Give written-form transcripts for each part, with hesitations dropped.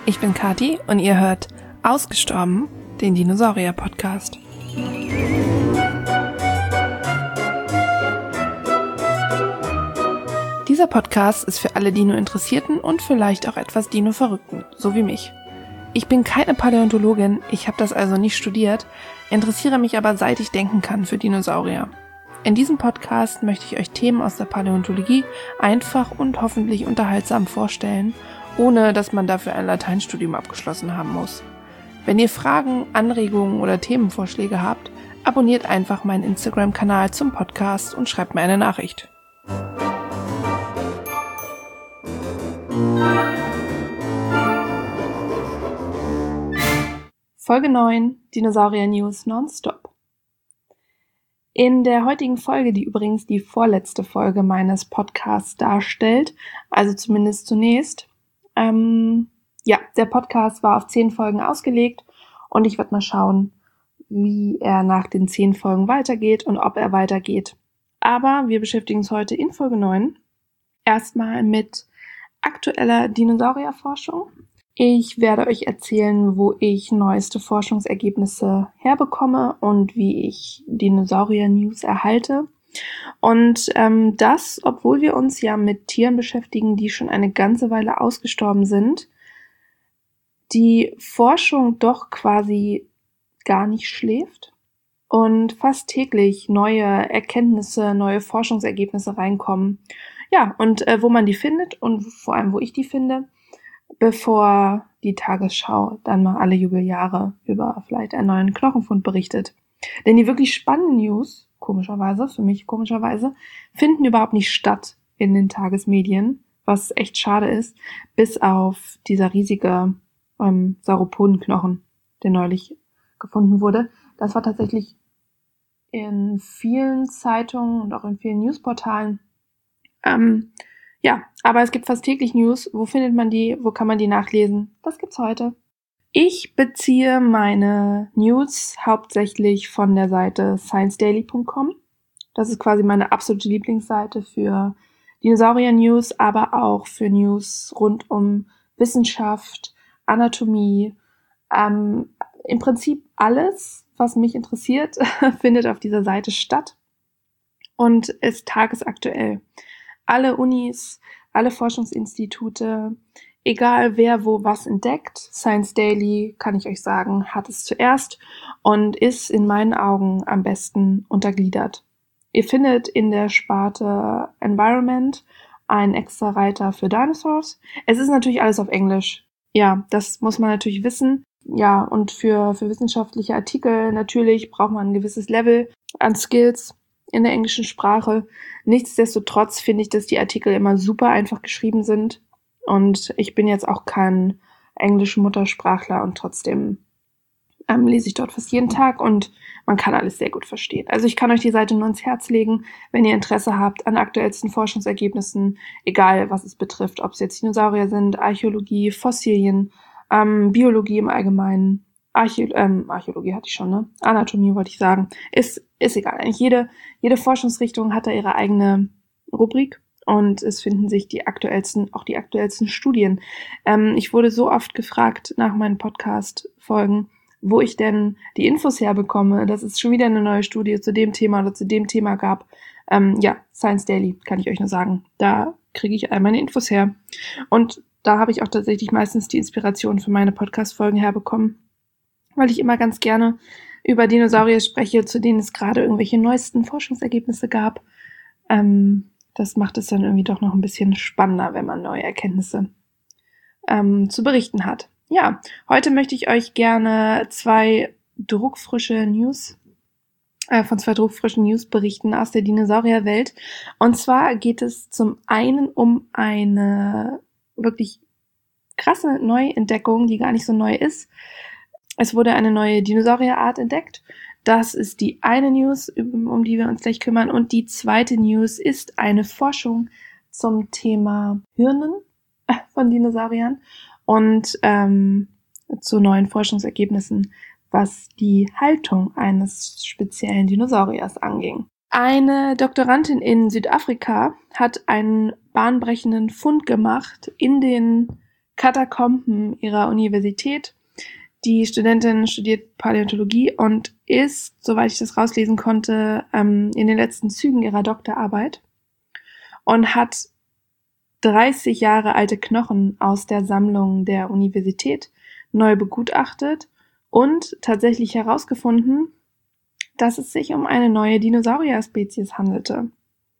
ich bin Kati und ihr hört Ausgestorben, den Dinosaurier-Podcast. Dieser Podcast ist für alle Dino-Interessierten und vielleicht auch etwas Dino-Verrückten, so wie mich. Ich bin keine Paläontologin, ich habe das also nicht studiert, interessiere mich aber seit ich denken kann für Dinosaurier. In diesem Podcast möchte ich euch Themen aus der Paläontologie einfach und hoffentlich unterhaltsam vorstellen, ohne dass man dafür ein Lateinstudium abgeschlossen haben muss. Wenn ihr Fragen, Anregungen oder Themenvorschläge habt, abonniert einfach meinen Instagram-Kanal zum Podcast und schreibt mir eine Nachricht. Folge 9, Dinosaurier News Nonstop. In der heutigen Folge, die übrigens die vorletzte Folge meines Podcasts darstellt, also zumindest zunächst, der Podcast war auf 10 Folgen ausgelegt und ich werde mal schauen, wie er nach den 10 Folgen weitergeht und ob er weitergeht. Aber wir beschäftigen uns heute in Folge 9 erstmal mit aktueller Dinosaurierforschung. Ich werde euch erzählen, wo ich neueste Forschungsergebnisse herbekomme und wie ich Dinosaurier-News erhalte. Und das, obwohl wir uns ja mit Tieren beschäftigen, die schon eine ganze Weile ausgestorben sind, die Forschung doch quasi gar nicht schläft und fast täglich neue Erkenntnisse, neue Forschungsergebnisse reinkommen. Ja, und wo man die findet und vor allem, wo ich die finde, bevor die Tagesschau dann mal alle Jubeljahre über vielleicht einen neuen Knochenfund berichtet. Denn die wirklich spannenden News, für mich komischerweise, finden überhaupt nicht statt in den Tagesmedien, was echt schade ist, bis auf dieser riesige Sauropodenknochen, der neulich gefunden wurde. Das war tatsächlich in vielen Zeitungen und auch in vielen Newsportalen. Aber es gibt fast täglich News. Wo findet man die? Wo kann man die nachlesen? Das gibt's heute. Ich beziehe meine News hauptsächlich von der Seite sciencedaily.com. Das ist quasi meine absolute Lieblingsseite für Dinosaurier-News, aber auch für News rund um Wissenschaft, Anatomie. Im Prinzip alles, was mich interessiert, findet auf dieser Seite statt und ist tagesaktuell. Alle Unis, alle Forschungsinstitute, egal wer wo was entdeckt, Science Daily, kann ich euch sagen, hat es zuerst und ist in meinen Augen am besten untergliedert. Ihr findet in der Sparte Environment einen extra Reiter für Dinosaurs. Es ist natürlich alles auf Englisch. Ja, das muss man natürlich wissen. Ja, und für wissenschaftliche Artikel natürlich braucht man ein gewisses Level an Skills in der englischen Sprache. Nichtsdestotrotz finde ich, dass die Artikel immer super einfach geschrieben sind. Und ich bin jetzt auch kein englischer Muttersprachler und trotzdem lese ich dort fast jeden Tag und man kann alles sehr gut verstehen. Also ich kann euch die Seite nur ans Herz legen, wenn ihr Interesse habt an aktuellsten Forschungsergebnissen, egal was es betrifft, ob es jetzt Dinosaurier sind, Archäologie, Fossilien, Biologie im Allgemeinen, Archäologie hatte ich schon, ne? Anatomie wollte ich sagen. Ist egal. Eigentlich jede Forschungsrichtung hat da ihre eigene Rubrik und es finden sich die aktuellsten Studien. Ich wurde so oft gefragt nach meinen Podcast-Folgen, wo ich denn die Infos herbekomme, dass es schon wieder eine neue Studie zu dem Thema oder zu dem Thema gab. Science Daily, kann ich euch nur sagen. Da kriege ich all meine Infos her. Und da habe ich auch tatsächlich meistens die Inspiration für meine Podcast-Folgen herbekommen, weil ich immer ganz gerne über Dinosaurier spreche, zu denen es gerade irgendwelche neuesten Forschungsergebnisse gab. Das macht es dann irgendwie doch noch ein bisschen spannender, wenn man neue Erkenntnisse zu berichten hat. Ja, heute möchte ich euch gerne von zwei druckfrischen News berichten aus der Dinosaurierwelt. Und zwar geht es zum einen um eine wirklich krasse Neuentdeckung, die gar nicht so neu ist. Es wurde eine neue Dinosaurierart entdeckt. Das ist die eine News, um die wir uns gleich kümmern. Und die zweite News ist eine Forschung zum Thema Hirnen von Dinosauriern und zu neuen Forschungsergebnissen, was die Haltung eines speziellen Dinosauriers anging. Eine Doktorandin in Südafrika hat einen bahnbrechenden Fund gemacht in den Katakomben ihrer Universität. Die Studentin studiert Paläontologie und ist, soweit ich das rauslesen konnte, in den letzten Zügen ihrer Doktorarbeit und hat 30 Jahre alte Knochen aus der Sammlung der Universität neu begutachtet und tatsächlich herausgefunden, dass es sich um eine neue Dinosaurier-Spezies handelte.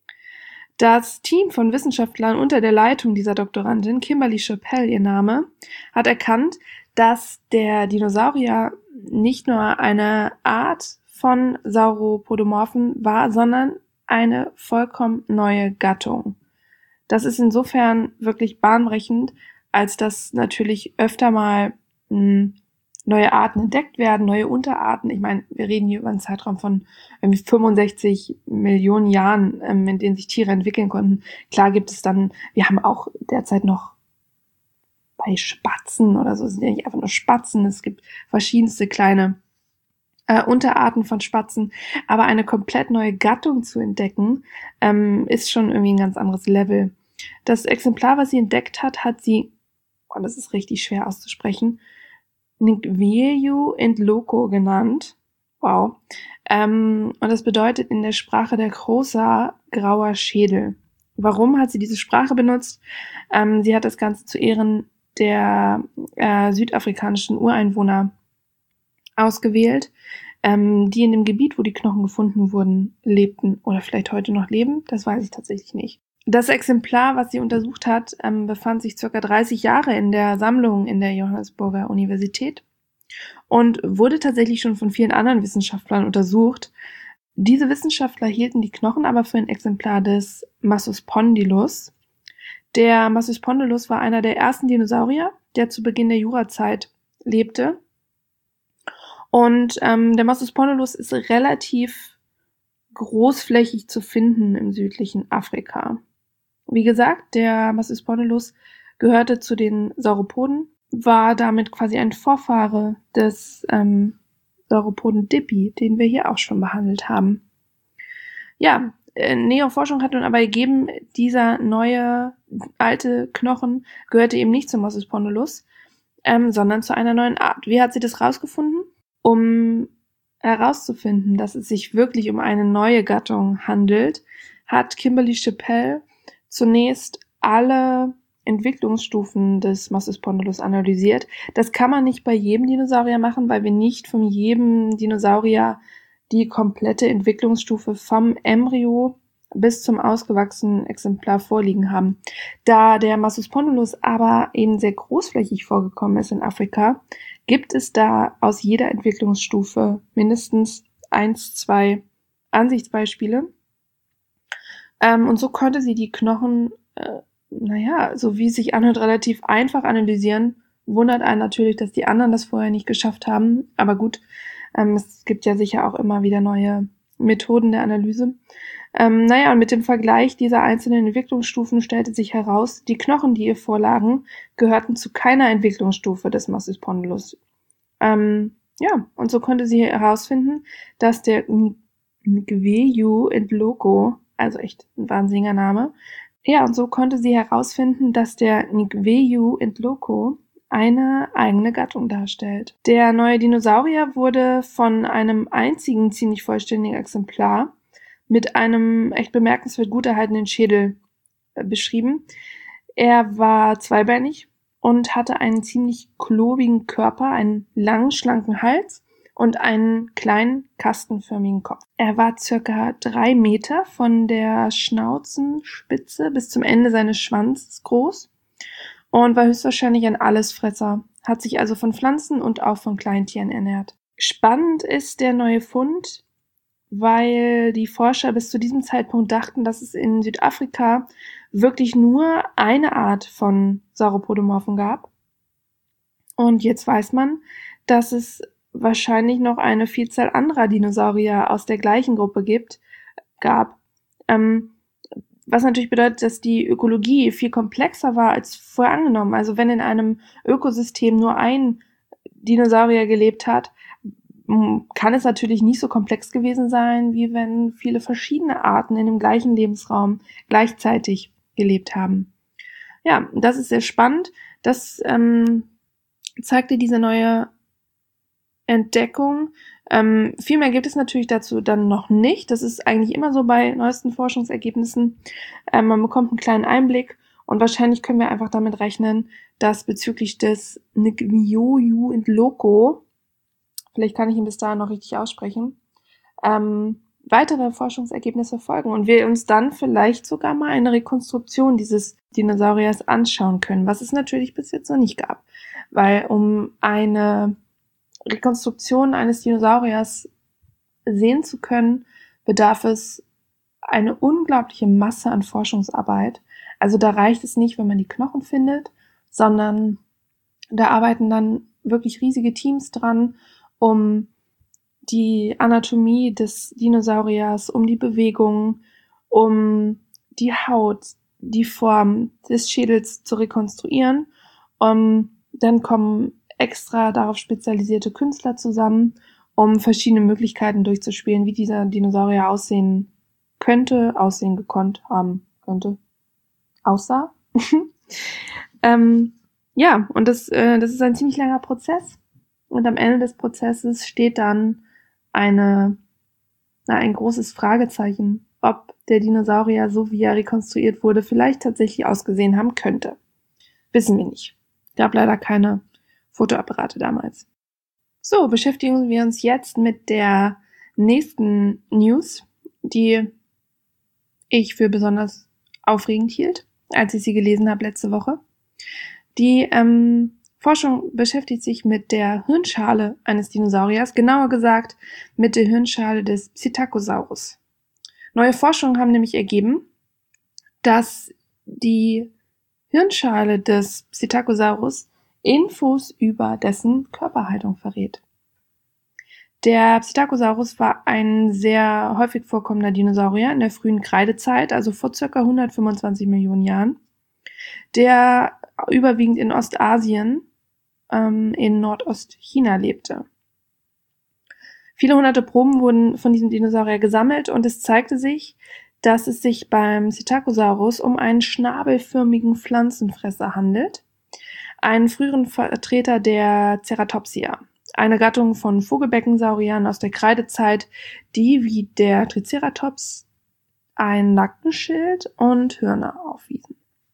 Das Team von Wissenschaftlern unter der Leitung dieser Doktorandin, Kimberly Chappell ihr Name, hat erkannt, dass der Dinosaurier nicht nur eine Art von Sauropodomorphen war, sondern eine vollkommen neue Gattung. Das ist insofern wirklich bahnbrechend, als dass natürlich öfter mal neue Arten entdeckt werden, neue Unterarten. Ich meine, wir reden hier über einen Zeitraum von 65 Millionen Jahren, in denen sich Tiere entwickeln konnten. Klar gibt es dann, wir haben auch derzeit noch bei Spatzen oder so, es sind ja nicht einfach nur Spatzen, es gibt verschiedenste kleine Unterarten von Spatzen, aber eine komplett neue Gattung zu entdecken, ist schon irgendwie ein ganz anderes Level. Das Exemplar, was sie entdeckt hat, hat sie, das ist richtig schwer auszusprechen, Ngweyu Ndloko genannt. Wow. Und das bedeutet in der Sprache der Xhosa grauer Schädel. Warum hat sie diese Sprache benutzt? Sie hat das Ganze zu Ehren der südafrikanischen Ureinwohner ausgewählt, die in dem Gebiet, wo die Knochen gefunden wurden, lebten oder vielleicht heute noch leben. Das weiß ich tatsächlich nicht. Das Exemplar, was sie untersucht hat, befand sich ca. 30 Jahre in der Sammlung in der Johannesburger Universität und wurde tatsächlich schon von vielen anderen Wissenschaftlern untersucht. Diese Wissenschaftler hielten die Knochen aber für ein Exemplar des Massospondylus. Der Massospondylus war einer der ersten Dinosaurier, der zu Beginn der Jurazeit lebte. Und der Massospondylus ist relativ großflächig zu finden im südlichen Afrika. Wie gesagt, der Massospondylus gehörte zu den Sauropoden, war damit quasi ein Vorfahre des Sauropoden Dippy, den wir hier auch schon behandelt haben. Ja, nähere Forschung hat nun aber ergeben, dieser neue alte Knochen gehörte eben nicht zum Massospondylus, sondern zu einer neuen Art. Wie hat sie das rausgefunden? Um herauszufinden, dass es sich wirklich um eine neue Gattung handelt, hat Kimberly Chappell zunächst alle Entwicklungsstufen des Massospondylus analysiert. Das kann man nicht bei jedem Dinosaurier machen, weil wir nicht von jedem Dinosaurier die komplette Entwicklungsstufe vom Embryo bis zum ausgewachsenen Exemplar vorliegen haben. Da der Massospondylus aber eben sehr großflächig vorgekommen ist in Afrika, gibt es da aus jeder Entwicklungsstufe mindestens 1, 2 Ansichtsbeispiele. Und so konnte sie die Knochen, so wie es sich anhört, relativ einfach analysieren. Wundert einen natürlich, dass die anderen das vorher nicht geschafft haben. Aber gut, es gibt ja sicher auch immer wieder neue Methoden der Analyse. Und mit dem Vergleich dieser einzelnen Entwicklungsstufen stellte sich heraus, die Knochen, die ihr vorlagen, gehörten zu keiner Entwicklungsstufe des Massospondylus. Und so konnte sie herausfinden, dass der Ngweyu Ndloko, also echt ein wahnsinniger Name, und so konnte sie herausfinden, dass der Ngweyu Ndloko eine eigene Gattung darstellt. Der neue Dinosaurier wurde von einem einzigen ziemlich vollständigen Exemplar mit einem echt bemerkenswert gut erhaltenen Schädel beschrieben. Er war zweibeinig und hatte einen ziemlich klobigen Körper, einen langen, schlanken Hals und einen kleinen, kastenförmigen Kopf. Er war circa 3 Meter von der Schnauzenspitze bis zum Ende seines Schwanzes groß und war höchstwahrscheinlich ein Allesfresser, hat sich also von Pflanzen und auch von Kleintieren ernährt. Spannend ist der neue Fund, weil die Forscher bis zu diesem Zeitpunkt dachten, dass es in Südafrika wirklich nur eine Art von Sauropodomorphen gab. Und jetzt weiß man, dass es wahrscheinlich noch eine Vielzahl anderer Dinosaurier aus der gleichen Gruppe gab. Was natürlich bedeutet, dass die Ökologie viel komplexer war als vorher angenommen. Also wenn in einem Ökosystem nur ein Dinosaurier gelebt hat, kann es natürlich nicht so komplex gewesen sein, wie wenn viele verschiedene Arten in dem gleichen Lebensraum gleichzeitig gelebt haben. Ja, das ist sehr spannend. Das zeigte diese neue Entdeckung. Viel mehr gibt es natürlich dazu dann noch nicht. Das ist eigentlich immer so bei neuesten Forschungsergebnissen. Man bekommt einen kleinen Einblick und wahrscheinlich können wir einfach damit rechnen, dass bezüglich des Ngyoyu und Loco, vielleicht kann ich ihn bis dahin noch richtig aussprechen, weitere Forschungsergebnisse folgen und wir uns dann vielleicht sogar mal eine Rekonstruktion dieses Dinosauriers anschauen können, was es natürlich bis jetzt noch nicht gab. Weil um eine Rekonstruktion eines Dinosauriers sehen zu können, bedarf es eine unglaubliche Masse an Forschungsarbeit. Also da reicht es nicht, wenn man die Knochen findet, sondern da arbeiten dann wirklich riesige Teams dran, um die Anatomie des Dinosauriers, um die Bewegungen, um die Haut, die Form des Schädels zu rekonstruieren. Dann kommen extra darauf spezialisierte Künstler zusammen, um verschiedene Möglichkeiten durchzuspielen, wie dieser Dinosaurier aussehen könnte, aussehen gekonnt haben könnte, aussah. Ja, und das ist ein ziemlich langer Prozess. Und am Ende des Prozesses steht dann ein großes Fragezeichen, ob der Dinosaurier, so wie er rekonstruiert wurde, vielleicht tatsächlich ausgesehen haben könnte. Wissen wir nicht. Gab leider keine Fotoapparate damals. So, beschäftigen wir uns jetzt mit der nächsten News, die ich für besonders aufregend hielt, als ich sie gelesen habe letzte Woche. Die Forschung beschäftigt sich mit der Hirnschale eines Dinosauriers, genauer gesagt mit der Hirnschale des Psittacosaurus. Neue Forschungen haben nämlich ergeben, dass die Hirnschale des Psittacosaurus Infos über dessen Körperhaltung verrät. Der Psittacosaurus war ein sehr häufig vorkommender Dinosaurier in der frühen Kreidezeit, also vor ca. 125 Millionen Jahren, der überwiegend in Ostasien, in Nordostchina lebte. Viele hunderte Proben wurden von diesem Dinosaurier gesammelt und es zeigte sich, dass es sich beim Psittacosaurus um einen schnabelförmigen Pflanzenfresser handelt, einen früheren Vertreter der Ceratopsia, eine Gattung von Vogelbeckensauriern aus der Kreidezeit, die wie der Triceratops ein Nackenschild und Hörner aufwiesen.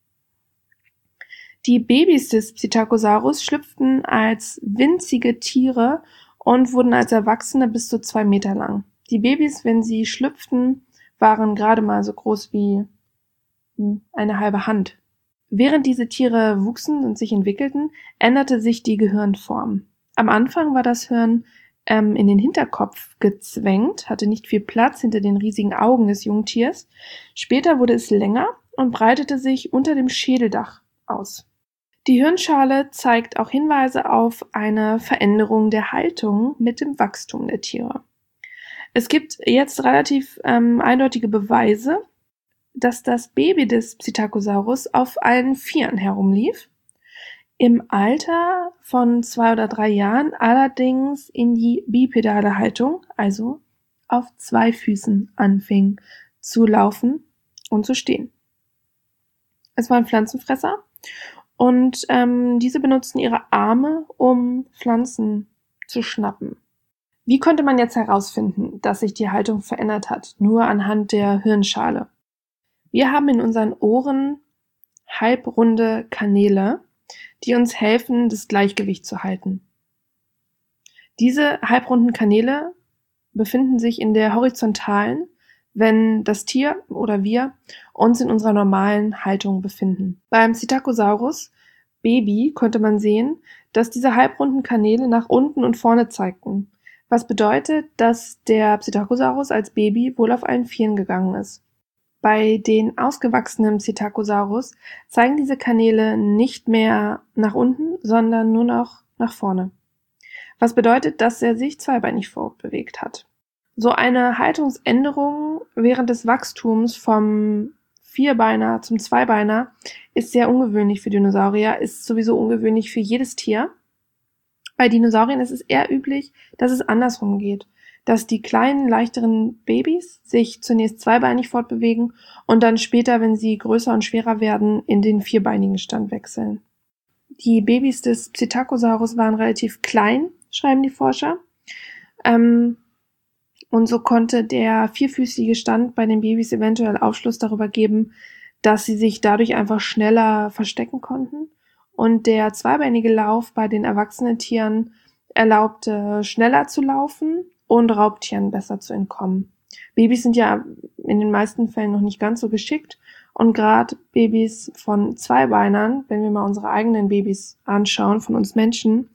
Die Babys des Psittacosaurus schlüpften als winzige Tiere und wurden als Erwachsene bis zu 2 Meter lang. Die Babys, wenn sie schlüpften, waren gerade mal so groß wie eine halbe Hand. Während diese Tiere wuchsen und sich entwickelten, änderte sich die Gehirnform. Am Anfang war das Hirn in den Hinterkopf gezwängt, hatte nicht viel Platz hinter den riesigen Augen des Jungtiers. Später wurde es länger und breitete sich unter dem Schädeldach aus. Die Hirnschale zeigt auch Hinweise auf eine Veränderung der Haltung mit dem Wachstum der Tiere. Es gibt jetzt relativ eindeutige Beweise, dass das Baby des Psittacosaurus auf allen Vieren herumlief, im Alter von 2 oder 3 Jahren allerdings in die bipedale Haltung, also auf 2 Füßen anfing zu laufen und zu stehen. Es waren Pflanzenfresser und diese benutzten ihre Arme, um Pflanzen zu schnappen. Wie konnte man jetzt herausfinden, dass sich die Haltung verändert hat? Nur anhand der Hirnschale. Wir haben in unseren Ohren halbrunde Kanäle, die uns helfen, das Gleichgewicht zu halten. Diese halbrunden Kanäle befinden sich in der horizontalen, wenn das Tier oder wir uns in unserer normalen Haltung befinden. Beim Psittacosaurus Baby konnte man sehen, dass diese halbrunden Kanäle nach unten und vorne zeigten, was bedeutet, dass der Psittacosaurus als Baby wohl auf allen Vieren gegangen ist. Bei den ausgewachsenen Psittacosaurus zeigen diese Kanäle nicht mehr nach unten, sondern nur noch nach vorne. Was bedeutet, dass er sich zweibeinig fortbewegt hat. So eine Haltungsänderung während des Wachstums vom Vierbeiner zum Zweibeiner ist sehr ungewöhnlich für Dinosaurier, ist sowieso ungewöhnlich für jedes Tier. Bei Dinosauriern ist es eher üblich, dass es andersrum geht, dass die kleinen, leichteren Babys sich zunächst zweibeinig fortbewegen und dann später, wenn sie größer und schwerer werden, in den vierbeinigen Stand wechseln. Die Babys des Psittacosaurus waren relativ klein, schreiben die Forscher. Und so konnte der vierfüßige Stand bei den Babys eventuell Aufschluss darüber geben, dass sie sich dadurch einfach schneller verstecken konnten. Und der zweibeinige Lauf bei den erwachsenen Tieren erlaubte, schneller zu laufen und Raubtieren besser zu entkommen. Babys sind ja in den meisten Fällen noch nicht ganz so geschickt. Und gerade Babys von Zweibeinern, wenn wir mal unsere eigenen Babys anschauen, von uns Menschen,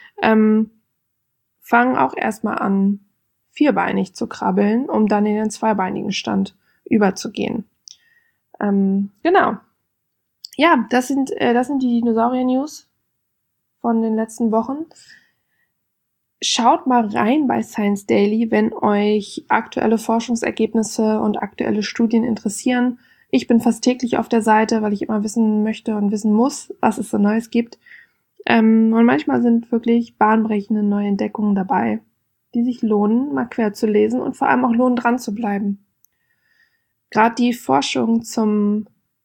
fangen auch erstmal an, vierbeinig zu krabbeln, um dann in den zweibeinigen Stand überzugehen. Genau. Ja, das sind die Dinosaurier-News von den letzten Wochen. Schaut mal rein bei Science Daily, wenn euch aktuelle Forschungsergebnisse und aktuelle Studien interessieren. Ich bin fast täglich auf der Seite, weil ich immer wissen möchte und wissen muss, was es so Neues gibt. Und manchmal sind wirklich bahnbrechende neue Entdeckungen dabei, die sich lohnen, mal quer zu lesen und vor allem auch lohnen, dran zu bleiben. Gerade die Forschung zum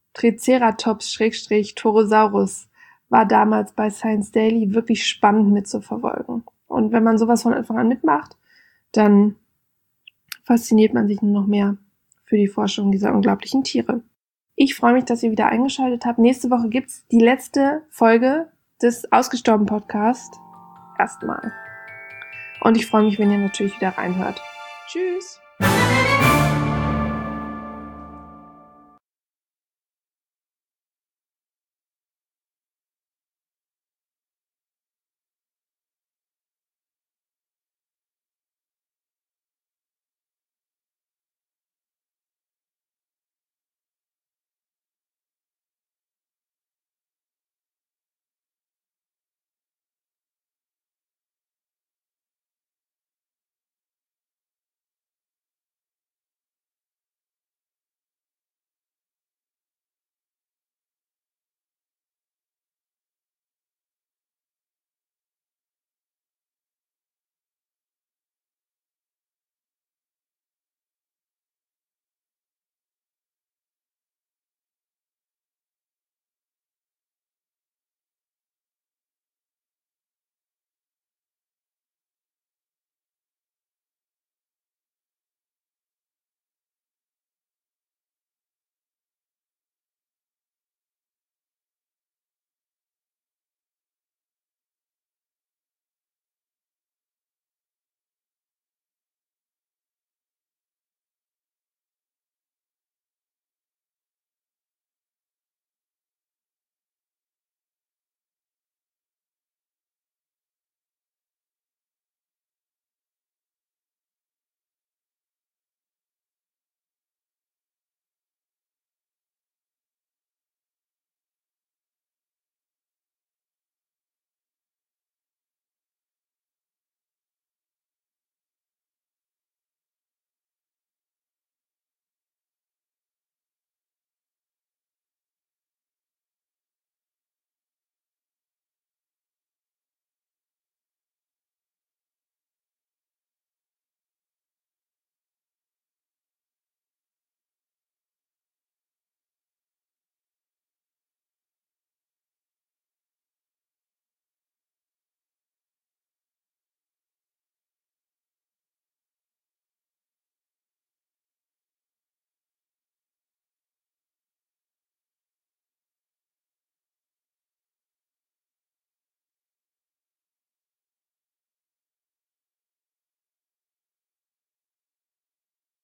Triceratops/Torosaurus war damals bei Science Daily wirklich spannend mitzuverfolgen. Und wenn man sowas von Anfang an mitmacht, dann fasziniert man sich nur noch mehr für die Forschung dieser unglaublichen Tiere. Ich freue mich, dass ihr wieder eingeschaltet habt. Nächste Woche gibt's die letzte Folge des Ausgestorben Podcast. Erstmal. Und ich freue mich, wenn ihr natürlich wieder reinhört. Tschüss!